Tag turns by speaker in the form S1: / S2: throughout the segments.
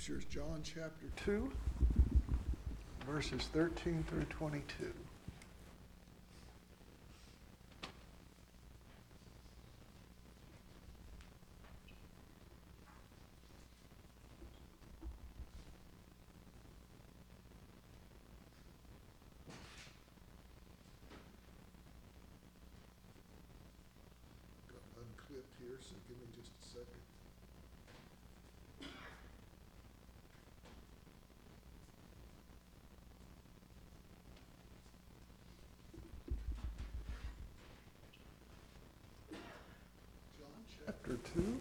S1: scriptures, John chapter 2, verses 13 through 22. Got unclipped here, so give me just a second. Chapter 2.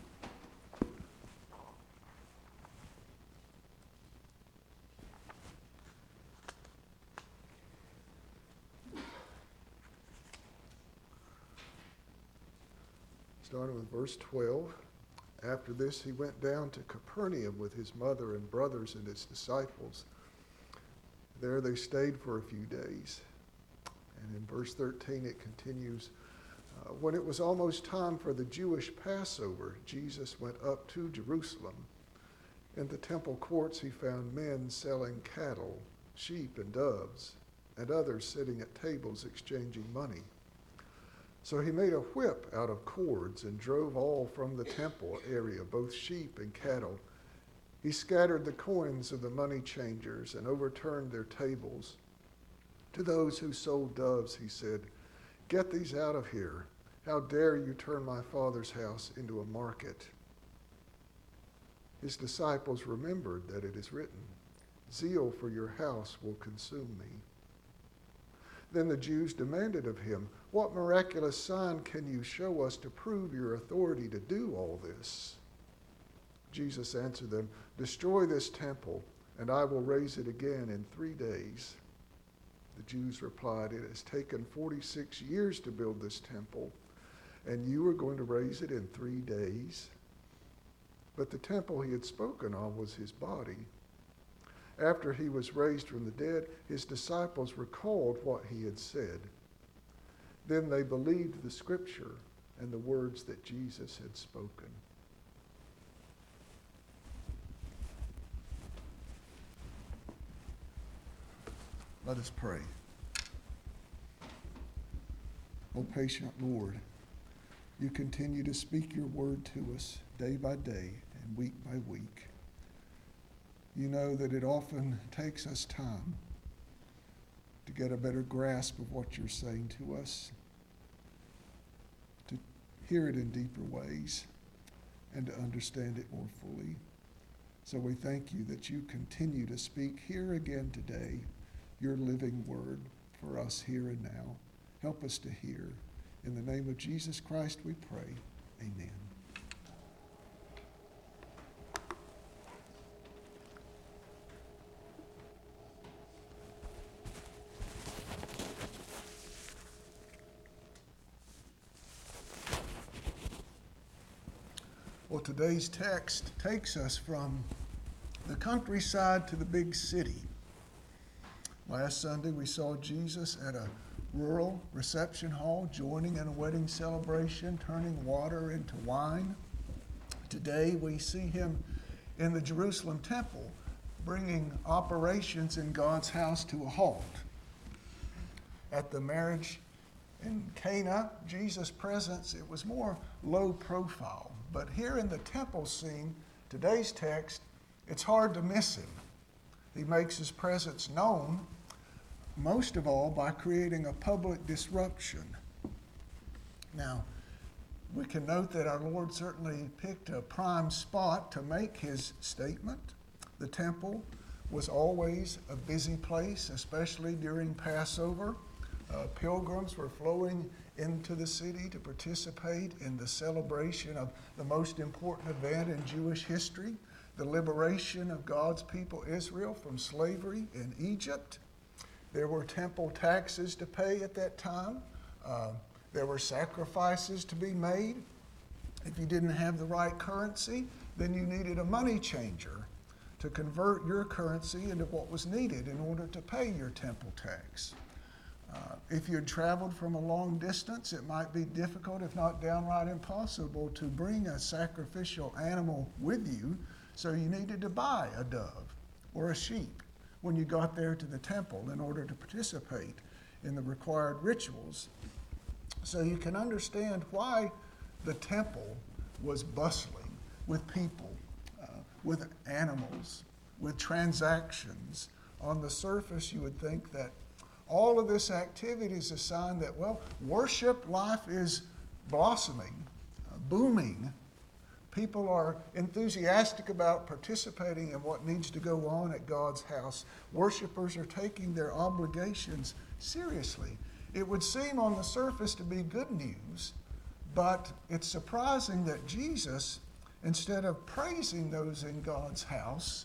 S1: Starting with verse 12. After this, he went down to Capernaum with his mother and brothers and his disciples. There they stayed for a few days. And in verse 13, it continues, when it was almost time for the Jewish Passover, Jesus went up to Jerusalem. In the temple courts he found men selling cattle, sheep, and doves, and others sitting at tables exchanging money. So he made a whip out of cords and drove all from the temple area, both sheep and cattle. He scattered the coins of the money changers and overturned their tables. To those who sold doves, he said, "Get these out of here. How dare you turn my Father's house into a market?" His disciples remembered that it is written, "Zeal for your house will consume me." Then the Jews demanded of him, "What miraculous sign can you show us to prove your authority to do all this?" Jesus answered them, "Destroy this temple, and I will raise it again in 3 days." The Jews replied, "It has taken 46 years to build this temple, and you are going to raise it in 3 days?" But the temple he had spoken of was his body. After he was raised from the dead, his disciples recalled what he had said. Then they believed the scripture and the words that Jesus had spoken. Let us pray. O patient Lord, you continue to speak your word to us day by day and week by week. You know that it often takes us time to get a better grasp of what you're saying to us, to hear it in deeper ways, and to understand it more fully. So we thank you that you continue to speak here again today, your living word for us here and now. Help us to hear. In the name of Jesus Christ we pray. Amen. Well, today's text takes us from the countryside to the big city. Last Sunday, we saw Jesus at a rural reception hall, joining in a wedding celebration, turning water into wine. Today, we see him in the Jerusalem temple, bringing operations in God's house to a halt. At the marriage in Cana, Jesus' presence, it was more low profile. But here in the temple scene, today's text, it's hard to miss him. He makes his presence known, most of all by creating a public disruption. Now, we can note that our Lord certainly picked a prime spot to make his statement. The temple was always a busy place, especially during Passover. Pilgrims were flowing into the city to participate in the celebration of the most important event in Jewish history, the liberation of God's people Israel from slavery in Egypt. There were temple taxes to pay at that time. There were sacrifices to be made. If you didn't have the right currency, then you needed a money changer to convert your currency into what was needed in order to pay your temple tax. If you had traveled from a long distance, it might be difficult, if not downright impossible, to bring a sacrificial animal with you So you needed to buy a dove or a sheep when you got there to the temple in order to participate in the required rituals. So you can understand why the temple was bustling with people, with animals, with transactions. On the surface, you would think that all of this activity is a sign that, well, worship life is blossoming, booming. People are enthusiastic about participating in what needs to go on at God's house. Worshipers are taking their obligations seriously. It would seem on the surface to be good news, but it's surprising that Jesus, instead of praising those in God's house,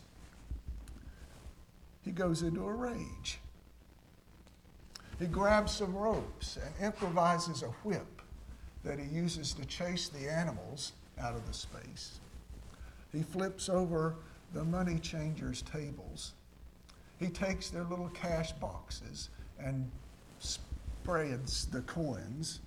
S1: he goes into a rage. He grabs some ropes and improvises a whip that he uses to chase the animals out of the space. He flips over the money changers' tables. He takes their little cash boxes and spreads the coins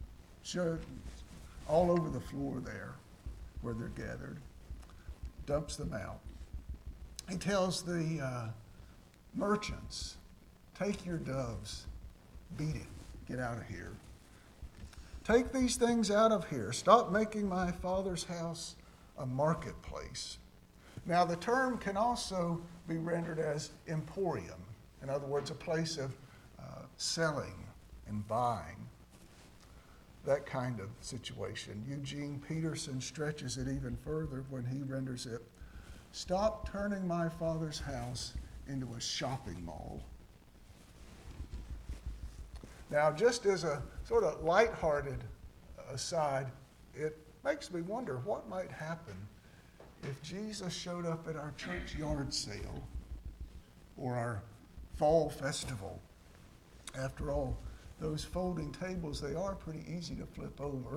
S1: all over the floor there where they're gathered, dumps them out. He tells the merchants, take your doves, beat it, get out of here. Take these things out of here. Stop making my Father's house a marketplace. Now, the term can also be rendered as emporium. In other words, a place of selling and buying. That kind of situation. Eugene Peterson stretches it even further when he renders it, stop turning my Father's house into a shopping mall. Now, just as a sort of lighthearted aside, it makes me wonder what might happen if Jesus showed up at our church yard sale or our fall festival. After all, those folding tables, they are pretty easy to flip over.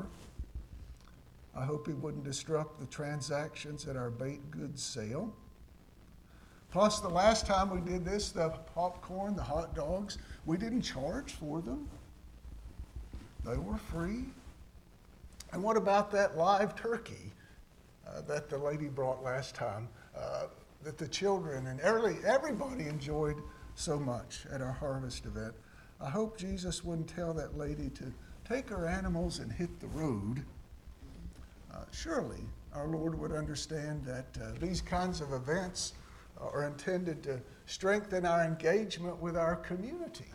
S1: I hope he wouldn't disrupt the transactions at our baked goods sale. Plus, the last time we did this, the popcorn, the hot dogs, we didn't charge for them. They were free. And what about that live turkey that the lady brought last time, that the children and everybody enjoyed so much at our harvest event? I hope Jesus wouldn't tell that lady to take her animals and hit the road. Surely our Lord would understand that these kinds of events are intended to strengthen our engagement with our community,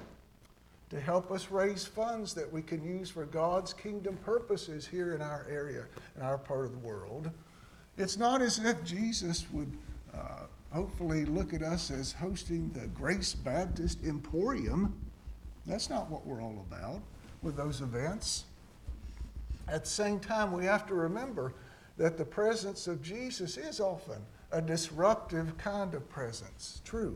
S1: to help us raise funds that we can use for God's kingdom purposes here in our area, in our part of the world. It's not as if Jesus would hopefully look at us as hosting the Grace Baptist Emporium. That's not what we're all about with those events. At the same time, we have to remember that the presence of Jesus is often a disruptive kind of presence. True.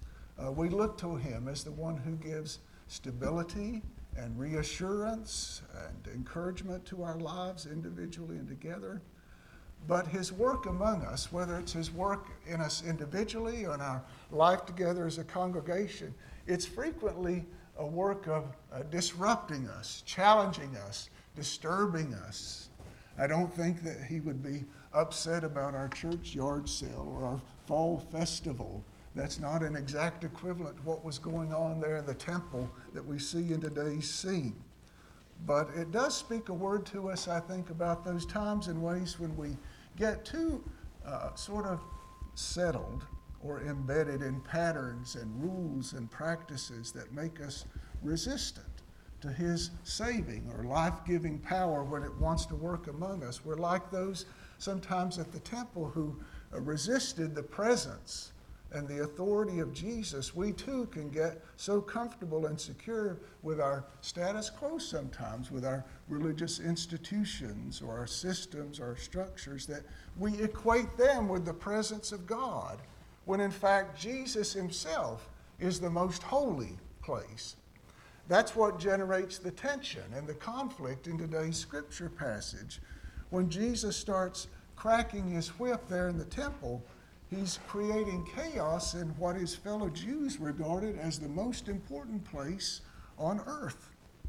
S1: We look to him as the one who gives stability and reassurance and encouragement to our lives individually and together. But his work among us, whether it's his work in us individually or in our life together as a congregation, it's frequently a work of disrupting us, challenging us, disturbing us. I don't think that he would be upset about our church yard sale or our fall festival. That's not an exact equivalent to what was going on there in the temple that we see in today's scene. But it does speak a word to us, I think, about those times and ways when we get too sort of settled or embedded in patterns and rules and practices that make us resistant to his saving or life-giving power when it wants to work among us. We're like those sometimes at the temple who resisted the presence and the authority of Jesus. We too can get so comfortable and secure with our status quo sometimes, with our religious institutions or our systems or our structures, that we equate them with the presence of God, when in fact Jesus himself is the most holy place. That's what generates the tension and the conflict in today's scripture passage. When Jesus starts cracking his whip there in the temple, he's creating chaos in what his fellow Jews regarded as the most important place on earth.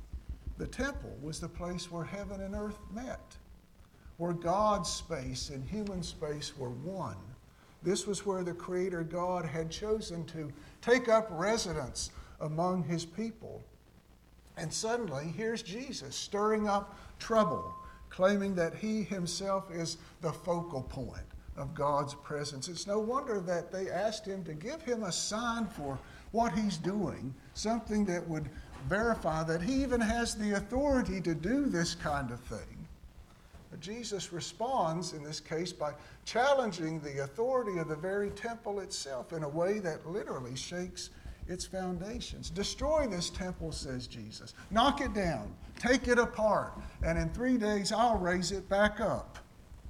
S1: The temple was the place where heaven and earth met, where God's space and human space were one. This was where the Creator God had chosen to take up residence among his people. And suddenly, here's Jesus stirring up trouble, claiming that he himself is the focal point of God's presence. It's no wonder that they asked him to give him a sign for what he's doing, something that would verify that he even has the authority to do this kind of thing. But Jesus responds in this case by challenging the authority of the very temple itself in a way that literally shakes its foundations. Destroy this temple, says Jesus. Knock it down. Take it apart. And in 3 days, I'll raise it back up.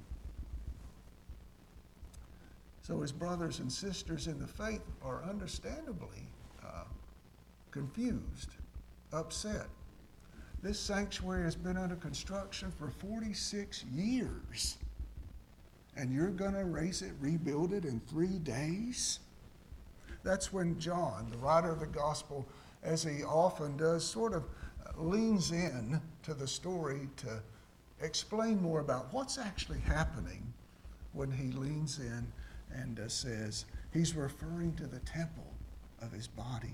S1: So his brothers and sisters in the faith are understandably confused, upset. This sanctuary has been under construction for 46 years. And you're going to raise it, rebuild it in 3 days? That's when John, the writer of the gospel, as he often does, sort of leans in to the story to explain more about what's actually happening when he leans in and says he's referring to the temple of his body.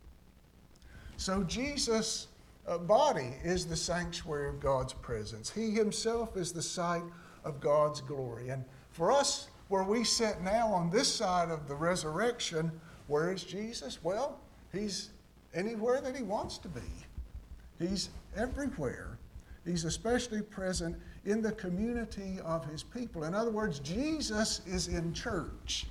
S1: So Jesus' body is the sanctuary of God's presence. He himself is the site of God's glory. And for us, where we sit now on this side of the resurrection, where is Jesus? Well, he's anywhere that he wants to be. He's everywhere. He's especially present in the community of his people. In other words, Jesus is in church.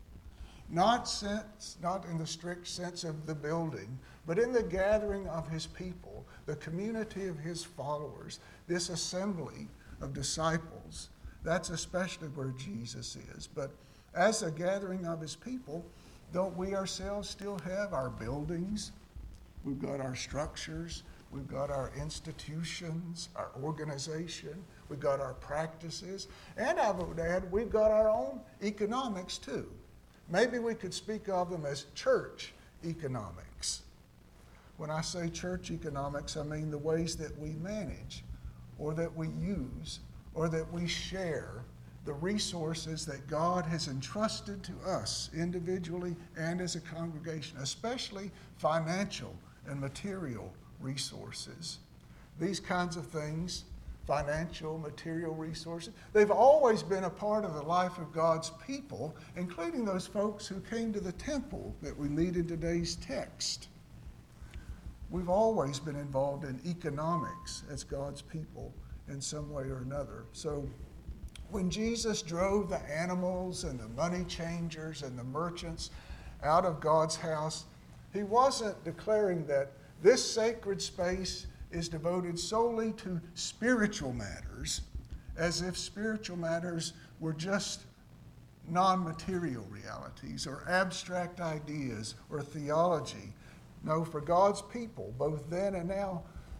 S1: Not in the strict sense of the building, but in the gathering of his people, the community of his followers, this assembly of disciples. That's especially where Jesus is. But as a gathering of his people, don't we ourselves still have our buildings? We've got our structures. We've got our institutions, our organization. We've got our practices. And I would add, we've got our own economics too. Maybe we could speak of them as church economics. When I say church economics, I mean the ways that we manage or that we use or that we share the resources that God has entrusted to us individually and as a congregation, especially financial and material resources. These kinds of things, financial, material resources, they've always been a part of the life of God's people, including those folks who came to the temple that we meet in today's text. We've always been involved in economics as God's people in some way or another. So when Jesus drove the animals and the money changers and the merchants out of God's house, he wasn't declaring that this sacred space is devoted solely to spiritual matters, as if spiritual matters were just non-material realities or abstract ideas or theology. No, for God's people, both then and now,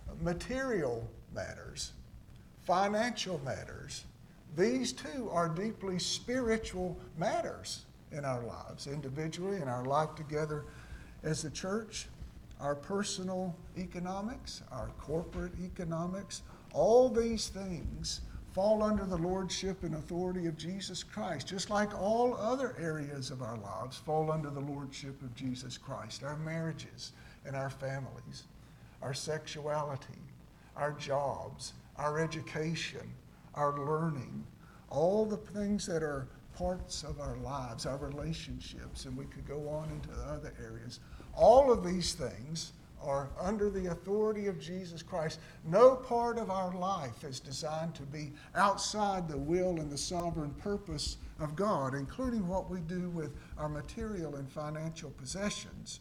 S1: material matters, financial matters, these too are deeply spiritual matters in our lives, individually, in our life together as a church. Our personal economics, our corporate economics, all these things fall under the lordship and authority of Jesus Christ, just like all other areas of our lives fall under the lordship of Jesus Christ. Our marriages and our families, our sexuality, our jobs, our education, our learning, all the things that are parts of our lives, our relationships, and we could go on into other areas. All of these things are under the authority of Jesus Christ. No part of our life is designed to be outside the will and the sovereign purpose of God, including what we do with our material and financial possessions.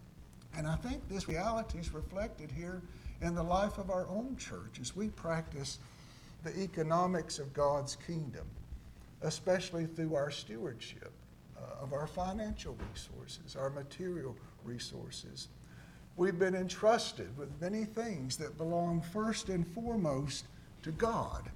S1: And I think this reality is reflected here in the life of our own church as we practice the economics of God's kingdom, especially through our stewardship of our financial resources, our material resources. We've been entrusted with many things that belong first and foremost to God.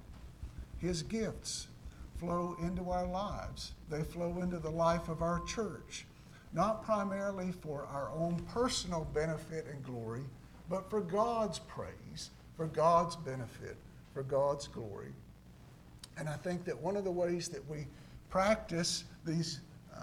S1: His gifts flow into our lives. They flow into the life of our church, not primarily for our own personal benefit and glory, but for God's praise, for God's benefit, for God's glory. And I think that one of the ways that we practice these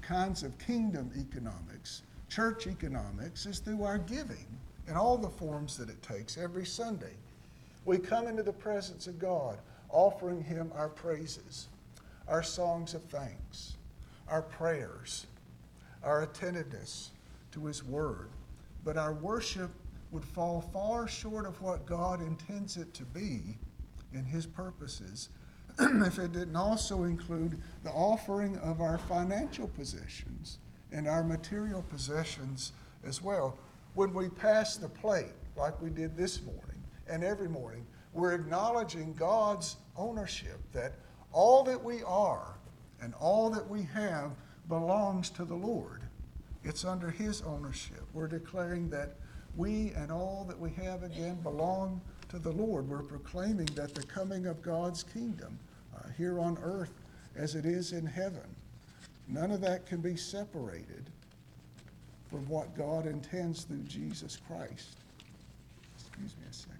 S1: kinds of kingdom economics, church economics, is through our giving in all the forms that it takes every Sunday. We come into the presence of God, offering him our praises, our songs of thanks, our prayers, our attentiveness to his word. But our worship would fall far short of what God intends it to be in his purposes if it didn't also include the offering of our financial possessions and our material possessions as well. When we pass the plate, like we did this morning and every morning, we're acknowledging God's ownership, that all that we are and all that we have belongs to the Lord. It's under his ownership. We're declaring that we and all that we have again belong to the Lord. We're proclaiming that the coming of God's kingdom here on earth as it is in heaven, none of that can be separated from what God intends through Jesus Christ. Excuse me a second.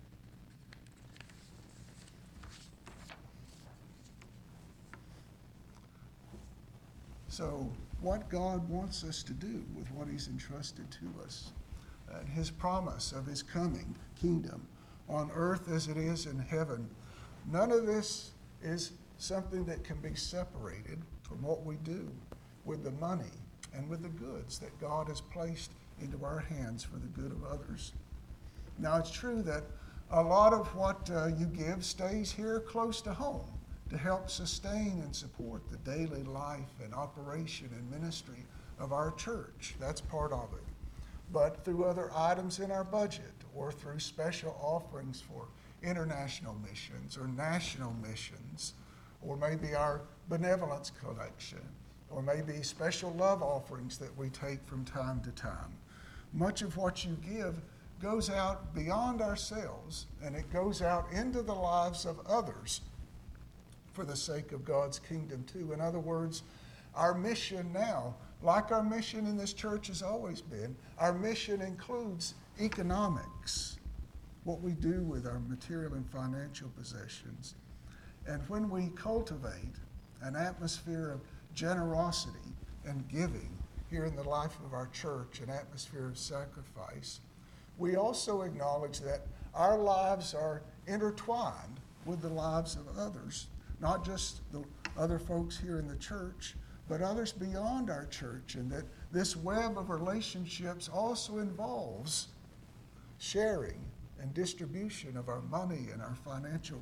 S1: So what God wants us to do with what he's entrusted to us, and his promise of his coming kingdom on earth as it is in heaven, none of this is something that can be separated from what we do with the money and with the goods that God has placed into our hands for the good of others. Now, it's true that a lot of what you give stays here close to home to help sustain and support the daily life and operation and ministry of our church. That's part of it. But through other items in our budget or through special offerings for international missions or national missions, or maybe our benevolence collection, or maybe special love offerings that we take from time to time. Much of what you give goes out beyond ourselves, and it goes out into the lives of others for the sake of God's kingdom too. In other words, our mission now, like our mission in this church has always been, our mission includes economics, what we do with our material and financial possessions. And when we cultivate an atmosphere of generosity and giving here in the life of our church, an atmosphere of sacrifice, we also acknowledge that our lives are intertwined with the lives of others, not just the other folks here in the church, but others beyond our church, and that this web of relationships also involves sharing and distribution of our money and our financial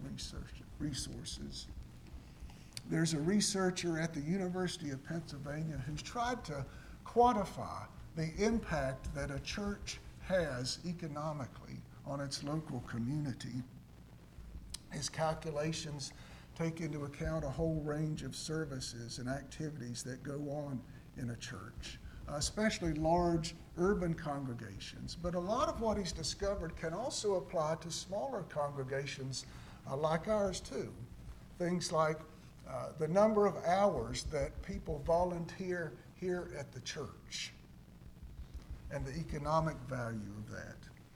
S1: resources. There's a researcher at the University of Pennsylvania who's tried to quantify the impact that a church has economically on its local community. His calculations take into account a whole range of services and activities that go on in a church, especially large urban congregations. But a lot of what he's discovered can also apply to smaller congregations like ours too. Things like the number of hours that people volunteer here at the church and the economic value of that.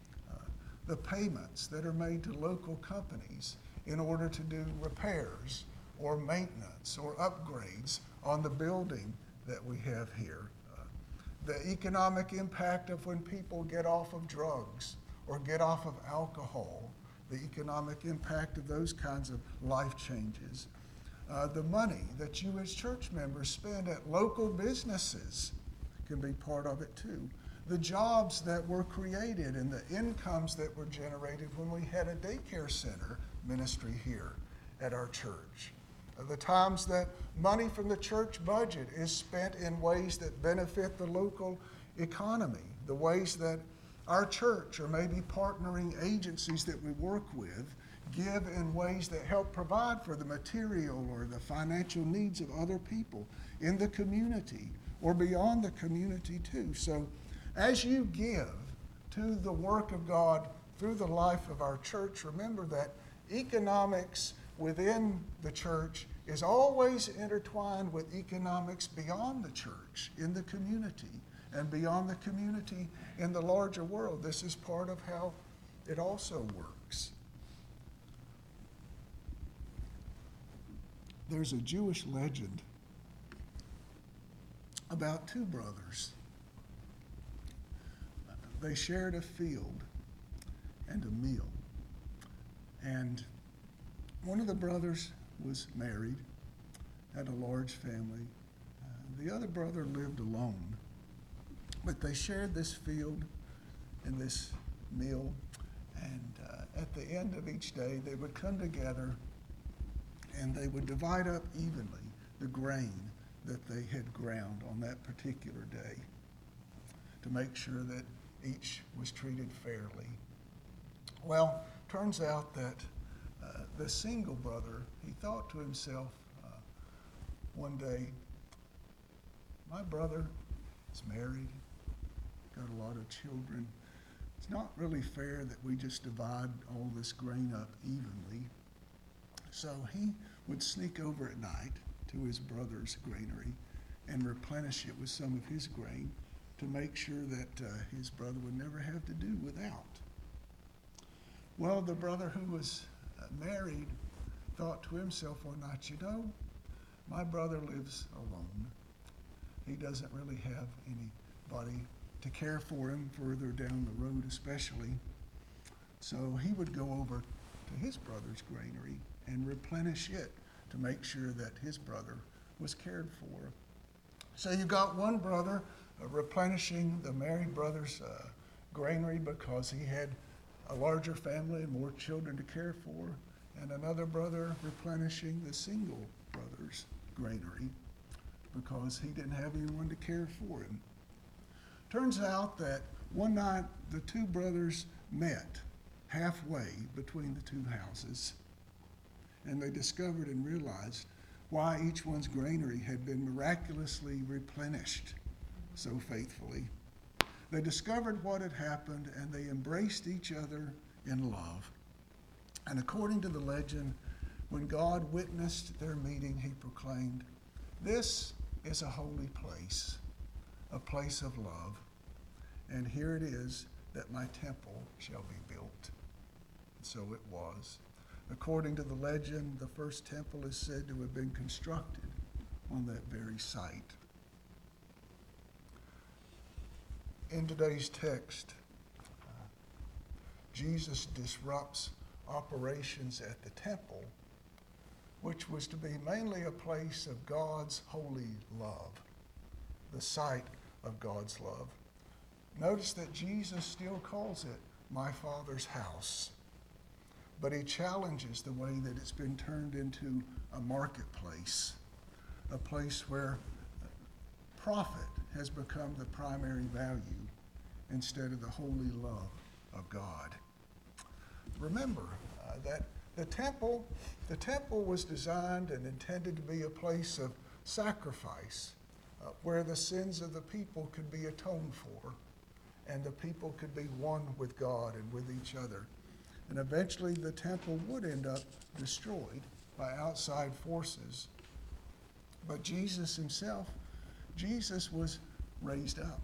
S1: The payments that are made to local companies in order to do repairs or maintenance or upgrades on the building that we have here. The economic impact of when people get off of drugs or get off of alcohol, the economic impact of those kinds of life changes. The money that you as church members spend at local businesses can be part of it too. The jobs that were created and the incomes that were generated when we had a daycare center ministry here at our church. The times that money from the church budget is spent in ways that benefit the local economy, the ways that our church or maybe partnering agencies that we work with give in ways that help provide for the material or the financial needs of other people in the community or beyond the community too. So as you give to the work of God through the life of our church, remember that economics within the church is always intertwined with economics beyond the church, in the community, and beyond the community in the larger world. This is part of how it also works. There's a Jewish legend about two brothers. They shared a field and a meal. And one of the brothers was married, had a large family. The other brother lived alone. But they shared this field and this meal. And at the end of each day, they would come together and they would divide up evenly the grain that they had ground on that particular day to make sure that each was treated fairly. Well, turns out that the single brother, he thought to himself one day, my brother is married, got a lot of children. It's not really fair that we just divide all this grain up evenly. So he would sneak over at night to his brother's granary and replenish it with some of his grain to make sure that his brother would never have to do without. Well, the brother who was married thought to himself one night, my brother lives alone. He doesn't really have anybody to care for him further down the road especially. So he would go over to his brother's granary and replenish it to make sure that his brother was cared for. So you've got one brother replenishing the married brother's granary because he had a larger family and more children to care for, and another brother replenishing the single brother's granary because he didn't have anyone to care for him. Turns out that one night the two brothers met halfway between the two houses, and they discovered and realized why each one's granary had been miraculously replenished so faithfully. They discovered what had happened, and they embraced each other in love. And according to the legend, when God witnessed their meeting, he proclaimed, "This is a holy place, a place of love, and here it is that my temple shall be built." And so it was. According to the legend, the first temple is said to have been constructed on that very site. In today's text, Jesus disrupts operations at the temple, which was to be mainly a place of God's holy love, the site of God's love. Notice that Jesus still calls it my Father's house, but he challenges the way that it's been turned into a marketplace, a place where profit has become the primary value instead of the holy love of God. Remember that the temple was designed and intended to be a place of sacrifice where the sins of the people could be atoned for and the people could be one with God and with each other. And eventually the temple would end up destroyed by outside forces. But Jesus himself, Jesus was raised up.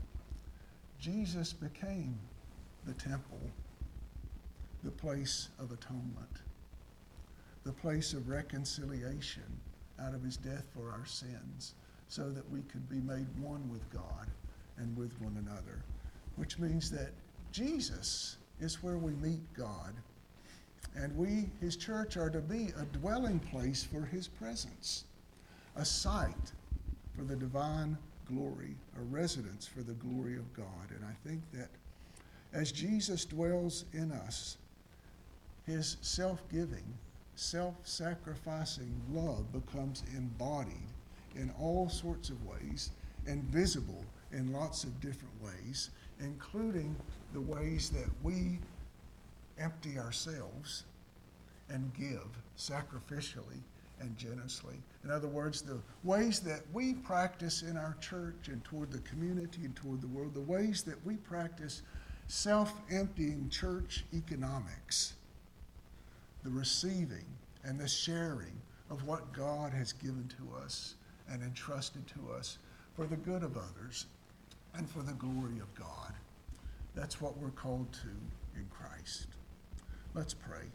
S1: Jesus became the temple, the place of atonement, the place of reconciliation out of his death for our sins, so that we could be made one with God and with one another, which means that Jesus is where we meet God, and we, his church, are to be a dwelling place for his presence, a site for the divine glory, a residence for the glory of God. And I think that as Jesus dwells in us, his self-giving, self-sacrificing love becomes embodied in all sorts of ways and visible in lots of different ways, including the ways that we empty ourselves and give sacrificially and generously. In other words, the ways that we practice in our church and toward the community and toward the world, the ways that we practice self-emptying church economics, the receiving and the sharing of what God has given to us and entrusted to us for the good of others and for the glory of God. That's what we're called to in Christ. Let's pray.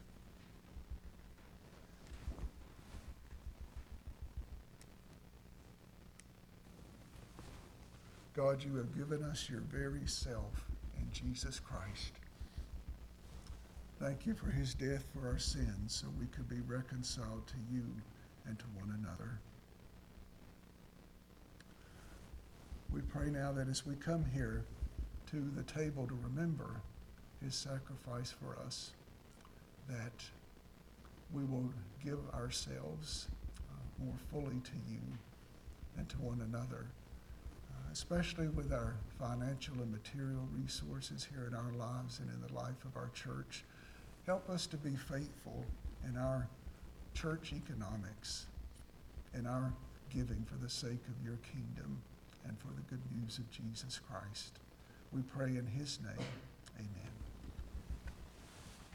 S1: God, you have given us your very self in Jesus Christ. Thank you for his death for our sins so we could be reconciled to you and to one another. We pray now that as we come here to the table to remember his sacrifice for us, that we will give ourselves more fully to you and to one another, especially with our financial and material resources here in our lives and in the life of our church. Help us to be faithful in our church economics, in our giving for the sake of your kingdom and for the good news of Jesus Christ. We pray in his name. Amen.